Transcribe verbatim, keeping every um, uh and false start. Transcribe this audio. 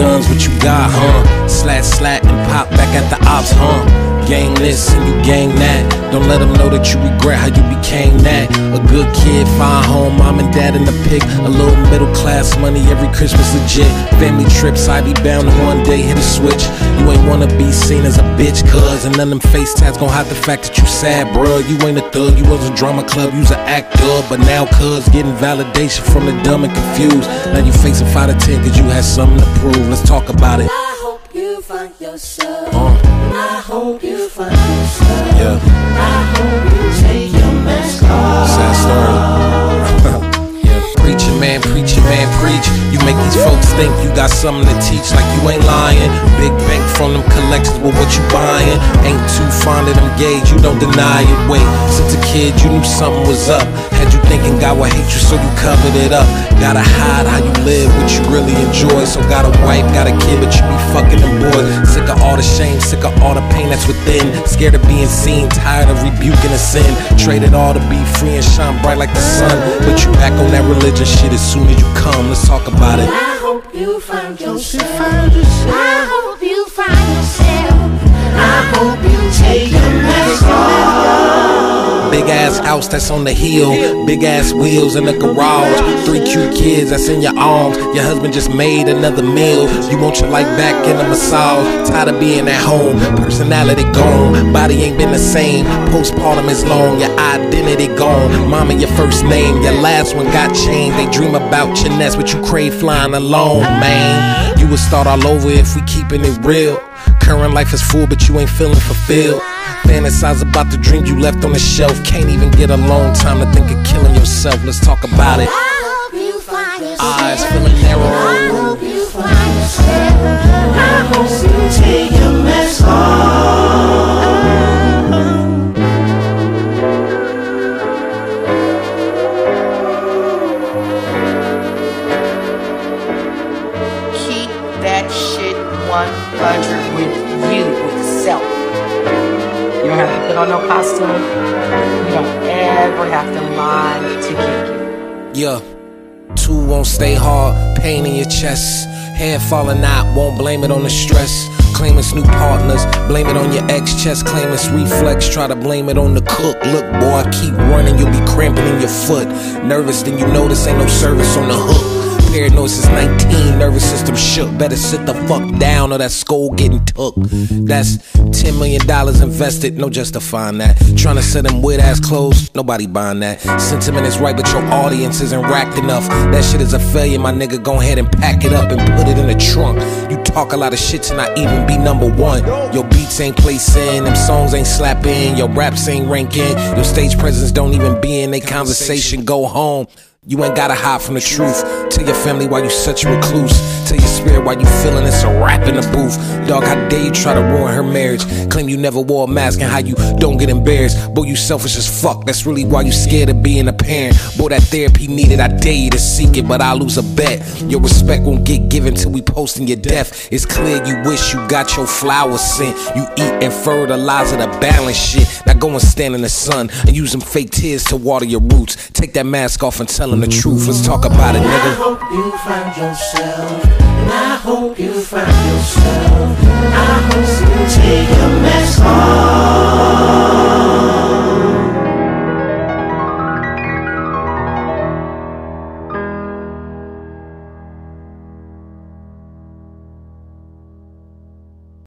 guns, what you got, huh? Slat, slat, and pop back at the ops, huh? Gang this and you gang that. Don't let them know that you regret how you became that. A good kid, fine home, mom and dad in the pic. A little middle class money every Christmas legit. Family trips, I be bound to one day hit a switch. You ain't wanna be seen as a bitch, cuz. And none of them face tats gon' hide the fact that you sad, bruh. You ain't a thug, you was a drama club, you was an actor. But now cuz getting validation from the dumb and confused. Now you facing five to ten cause you had something to prove. Let's talk about it. I hope you find yourself. Uh. I hope you find yourself. Yeah. I hope you take your mask off. Sad story. Yeah. Preacher man, preacher man, preach. You make these folks think you got something to teach, like you ain't lying. Big bank from them collections, well what you buying? Ain't too fond of them gauge, you don't deny it. Wait, since a kid you knew something was up. Had you thinking God would hate you, so you covered it up. Gotta hide how you live, what you really enjoy. So got a wife, got a kid, but you be fucking them boys. Sick of all the shame, sick of all the pain that's within. Scared of being seen, tired of rebuking a sin. Traded all to be free and shine bright like the sun. But you back on that religion shit as soon as you come. Let's talk about it. I hope you find yourself. I hope you find yourself. I hope you take your mask off. Big ass house that's on the hill, big ass wheels in the garage, three cute kids that's in your arms. Your husband just made another meal. You want your life back in a massage. Tired of being at home, personality gone, body ain't been the same. Postpartum is long, your identity gone. Mama your first name, your last one got changed. They dream about your nest, but you crave flying alone, man. You would start all over if we keeping it real. Current life is full, but you ain't feeling fulfilled. Fantasize about the dream you left on the shelf. Can't even get alone, time to think of killing yourself. Let's talk about it. I hope you find yourself. Eyes feeling narrow. I hope you find yourself. I hope you take your mask off. Keep that shit one hundred with you, with self. You don't have to put on no costume. You don't ever have to lie to get you. Yeah, two won't stay hard, pain in your chest. Head falling out, won't blame it on the stress. Claim it's new partners, blame it on your ex. Chest claim it's reflex, try to blame it on the cook. Look boy, keep running, you'll be cramping in your foot. Nervous, then you notice ain't no service on the hook. Paranoid since nineteen, nervous system shook. Better sit the fuck down or that skull getting took. That's ten million dollars invested, no justifying that. Trying to sell them weird ass clothes, nobody buying that. Sentiment is right, but your audience isn't racked enough. That shit is a failure, my nigga, go ahead and pack it up and put it in the trunk. You talk a lot of shit to not even be number one. Your beats ain't placing, them songs ain't slapping, your raps ain't ranking, your stage presence don't even be in they conversation. Go home. You ain't gotta hide from the truth. Tell your family why you such a recluse. Tell your spirit why you feeling it's a rap in the booth. Dog, how dare you try to ruin her marriage? Claim you never wore a mask and how you don't get embarrassed. Boy, you selfish as fuck, that's really why you scared of being a parent. Boy, that therapy needed, I dare you to seek it, but I'll lose a bet. Your respect won't get given till we posting your death. It's clear you wish you got your flowers sent. You eat and fertilizer the balance shit. Now go and stand in the sun and use them fake tears to water your roots. Take that mask off and tell them the truth. Let's talk about it, nigga. I hope you find yourself. And I hope you find yourself. I hope you take